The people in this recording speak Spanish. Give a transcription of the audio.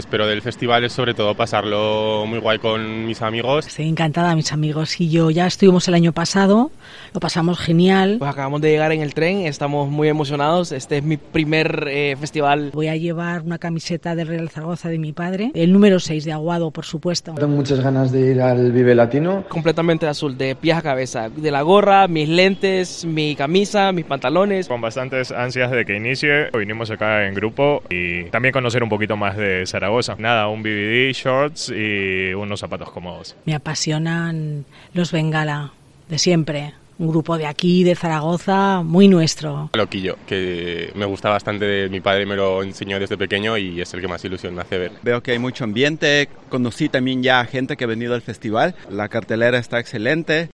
Pero del festival es sobre todo pasarlo muy guay con mis amigos. Estoy encantada, mis amigos y yo ya estuvimos el año pasado, lo pasamos genial. Pues acabamos de llegar en el tren, estamos muy emocionados, este es mi primer festival. Voy a llevar una camiseta del Real Zaragoza de mi padre, el número 6 de Aguado, por supuesto. Tengo muchas ganas de ir al Vive Latino. Completamente azul, de pies a cabeza, de la gorra, mis lentes, mi camisa, mis pantalones. Con bastantes ansias de que inicie, vinimos acá en grupo y también conocer un poquito más de Zaragoza. Nada, un BVD, shorts y unos zapatos cómodos. Me apasionan los Bengala, de siempre. Un grupo de aquí, de Zaragoza, muy nuestro. Loquillo, que me gusta bastante, mi padre me lo enseñó desde pequeño y es el que más ilusión me hace ver. Veo que hay mucho ambiente, conocí también ya gente que ha venido al festival, la cartelera está excelente.